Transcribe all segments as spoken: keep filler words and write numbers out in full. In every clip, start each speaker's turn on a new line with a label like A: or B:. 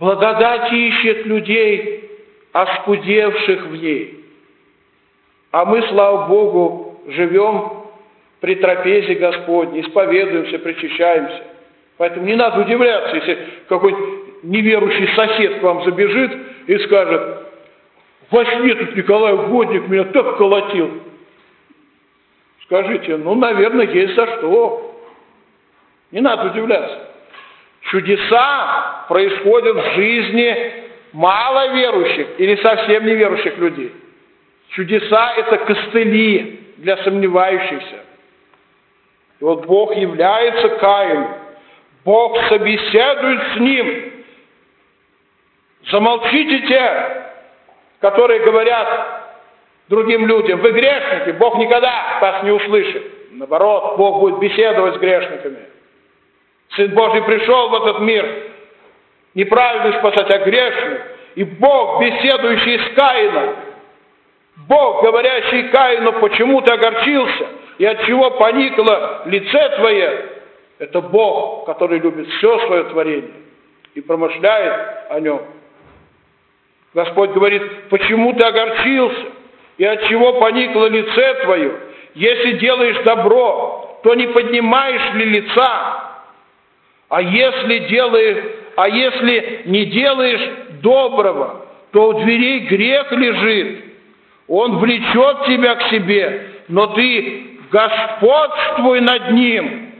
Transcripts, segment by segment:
A: Благодать ищет людей, оскудевших в ней. А мы, слава Богу, живем при трапезе Господней, исповедуемся, причащаемся. Поэтому не надо удивляться, если какой-нибудь неверующий сосед к вам забежит и скажет: во сне тут Николай Угодник меня так колотил. Скажите: ну, наверное, есть за что. Не надо удивляться. Чудеса происходят в жизни маловерующих или совсем неверующих людей. Чудеса – это костыли для сомневающихся. И вот Бог является Каину. Бог собеседует с ним. Замолчите те, которые говорят другим людям: вы грешники, Бог никогда вас не услышит. Наоборот, Бог будет беседовать с грешниками. Сын Божий пришел в этот мир неправильно спасать, а грешных. И Бог, беседующий с Каином, Бог, говорящий Каину: почему ты огорчился и от чего поникло лице твое, это Бог, который любит все свое творение и промышляет о нем. Господь говорит: почему ты огорчился и от чего поникло лице твое? Если делаешь добро, то не поднимаешь ли лица? А если делаешь, а если не делаешь доброго, то у дверей грех лежит. Он влечет тебя к себе, но ты господствуй над ним.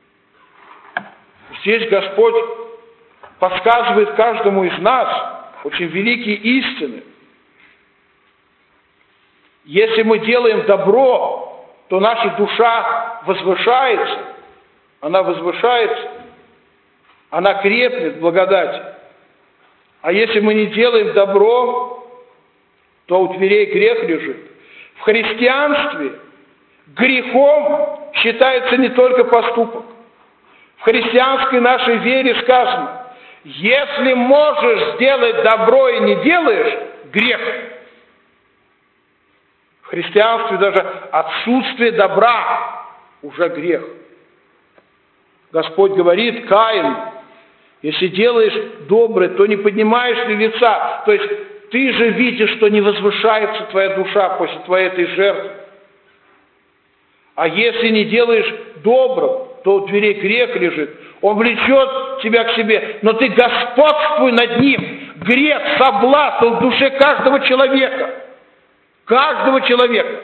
A: Здесь Господь подсказывает каждому из нас очень великие истины. Если мы делаем добро, то наша душа возвышается, она возвышается, она крепнет в благодати. А если мы не делаем добро, то у дверей грех лежит. В христианстве грехом считается не только поступок. В христианской нашей вере сказано: если можешь сделать добро и не делаешь, грех. В христианстве даже отсутствие добра уже грех. Господь говорит Каину: если делаешь доброе, то не поднимаешь ли лица? То есть ты же видишь, что не возвышается твоя душа после твоей этой жертвы. А если не делаешь доброго, то у дверей грех лежит. Он влечет тебя к себе, но ты господствуй над ним. Грех, соблазн в душе каждого человека. Каждого человека.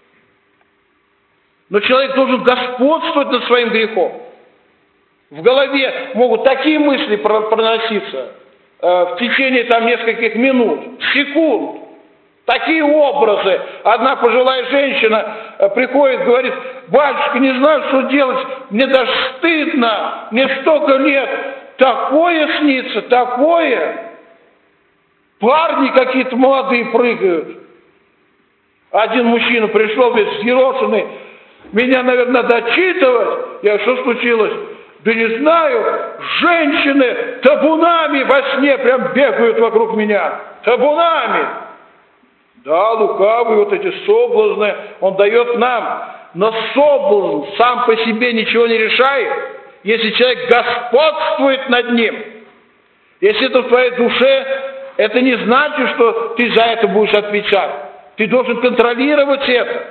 A: Но человек должен господствовать над своим грехом. В голове могут такие мысли проноситься э, в течение там нескольких минут, секунд. Такие образы. Одна пожилая женщина э, приходит, говорит: батюшка, не знаю, что делать, мне даже стыдно, мне столько лет, такое снится, такое. Парни какие-то молодые прыгают. Один мужчина пришел весь взъерошенный: меня, наверное, надо отчитывать. Я: что случилось? Да не знаю, женщины табунами во сне прям бегают вокруг меня. Табунами. Да, лукавый, вот эти соблазны он дает нам. Но соблазн сам по себе ничего не решает, если человек господствует над ним. Если это в твоей душе, это не значит, что ты за это будешь отвечать. Ты должен контролировать это.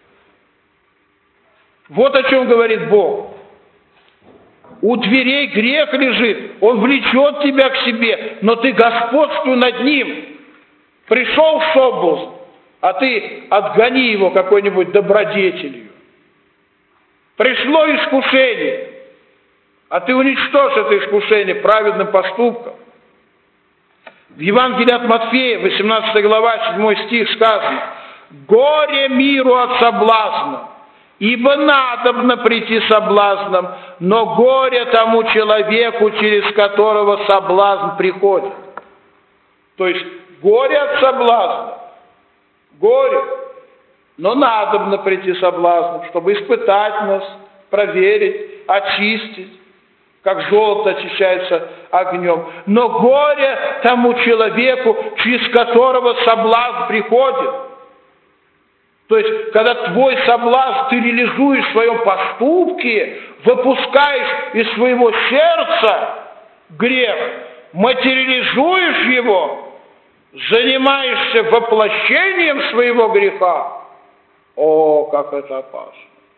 A: Вот о чем говорит Бог. У дверей грех лежит, он влечет тебя к себе, но ты господствуй над ним. Пришел соблазн, а ты отгони его какой-нибудь добродетелью. Пришло искушение, а ты уничтожь это искушение праведным поступком. В Евангелии от Матфея, восемнадцатая глава, седьмой стих сказано: «Горе миру от соблазна, ибо надобно прийти соблазном, но горе тому человеку, через которого соблазн приходит». То есть горе от соблазна, горе, но надобно прийти соблазном, чтобы испытать нас, проверить, очистить, как золото очищается огнем. Но горе тому человеку, через которого соблазн приходит. То есть, когда твой соблазн ты реализуешь в своем поступке, выпускаешь из своего сердца грех, материализуешь его, занимаешься воплощением своего греха, о, как это опасно.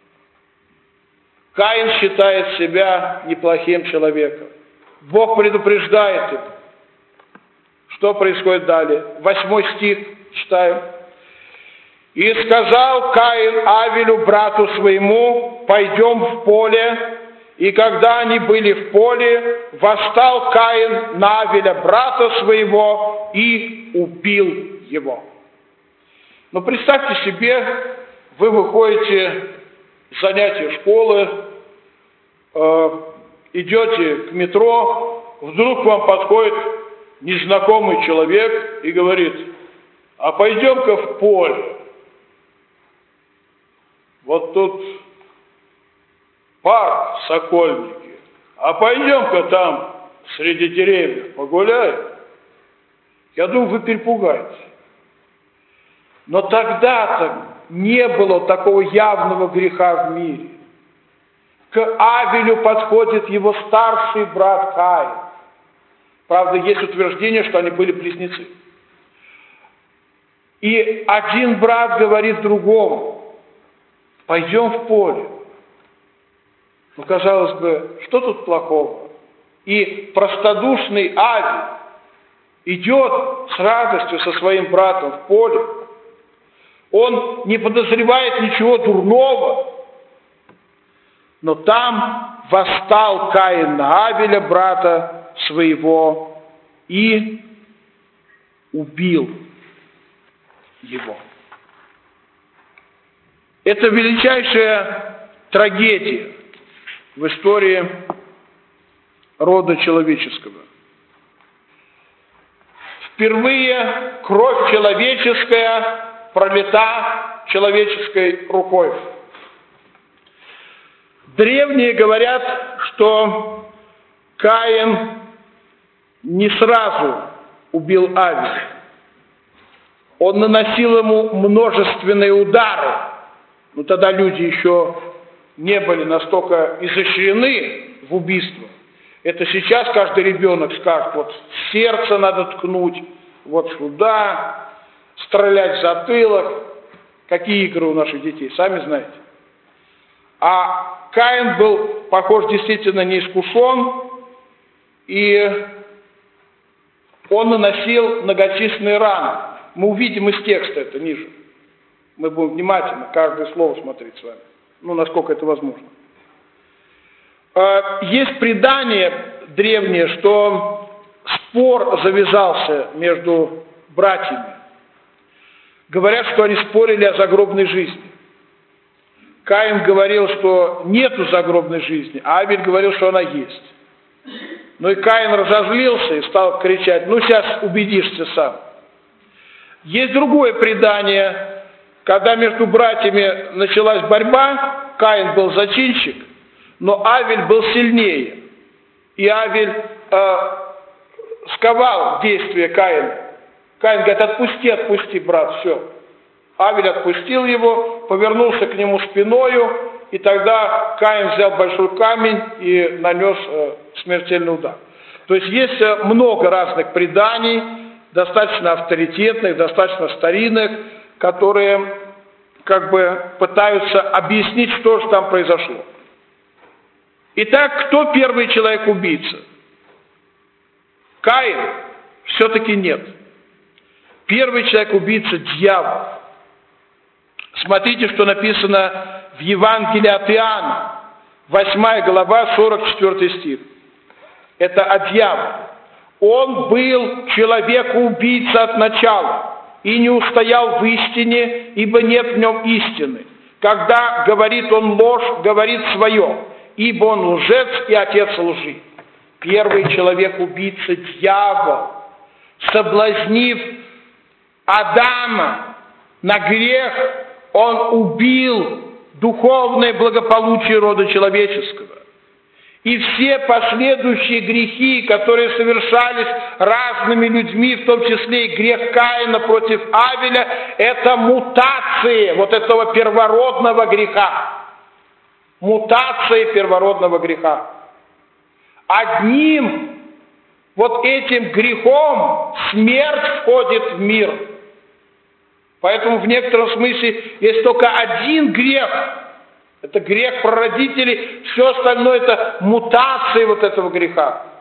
A: Каин считает себя неплохим человеком. Бог предупреждает его. Что происходит далее? Восьмой стих читаем. «И сказал Каин Авелю, брату своему, пойдем в поле. И когда они были в поле, восстал Каин на Авеля, брата своего, и убил его». Но представьте себе, вы выходите с занятия школы, э, идете к метро, вдруг к вам подходит незнакомый человек и говорит: а пойдем-ка в поле. Вот тут парк Сокольники, а пойдем-ка там среди деревьев погуляем. Я думаю, вы перепугаетесь. Но тогда-то не было такого явного греха в мире. К Авелю подходит его старший брат Каин. Правда, есть утверждение, что они были близнецы. И один брат говорит другому: пойдем в поле. Ну, казалось бы, что тут плохого? И простодушный Авель идет с радостью со своим братом в поле. Он не подозревает ничего дурного. Но там восстал Каин на Авеля, брата своего, и убил его. Это величайшая трагедия в истории рода человеческого. Впервые кровь человеческая пролита человеческой рукой. Древние говорят, что Каин не сразу убил Авеля. Он наносил ему множественные удары. Но тогда люди еще не были настолько изощрены в убийствах. Это сейчас каждый ребенок скажет: вот в сердце надо ткнуть, вот сюда, стрелять в затылок. Какие игры у наших детей, сами знаете. А Каин был, похож, действительно неискушен, и он наносил многочисленные раны. Мы увидим из текста это ниже. Мы будем внимательно каждое слово смотреть с вами, ну, насколько это возможно. Есть предание древнее, что спор завязался между братьями. Говорят, что они спорили о загробной жизни. Каин говорил, что нету загробной жизни, а Авель говорил, что она есть. Ну и Каин разозлился и стал кричать: ну сейчас убедишься сам. Есть другое предание, когда между братьями началась борьба, Каин был зачинщик, но Авель был сильнее. И Авель э, сковал действие Каина. Каин говорит: отпусти, отпусти, брат, все. Авель отпустил его, повернулся к нему спиною, и тогда Каин взял большой камень и нанес э, смертельный удар. То есть есть э, много разных преданий, достаточно авторитетных, достаточно старинных, которые как бы пытаются объяснить, что же там произошло. Итак, кто первый человек-убийца? Каин? Все-таки нет. Первый человек-убийца – дьявол. Смотрите, что написано в Евангелии от Иоанна, восьмая глава, сорок четвёртый стих. Это о дьяволе. Он был человек-убийца от начала и не устоял в истине, ибо нет в нем истины. Когда говорит он ложь, говорит свое, ибо он лжец и отец лжи. Первый человек-убийца – дьявол, соблазнив Адама на грех, он убил духовное благополучие рода человеческого. И все последующие грехи, которые совершались разными людьми, в том числе и грех Каина против Авеля, это мутации вот этого первородного греха. Мутация первородного греха. Одним Вот этим грехом смерть входит в мир. Поэтому в некотором смысле есть только один грех. Это грех прародителей, все остальное это мутации вот этого греха.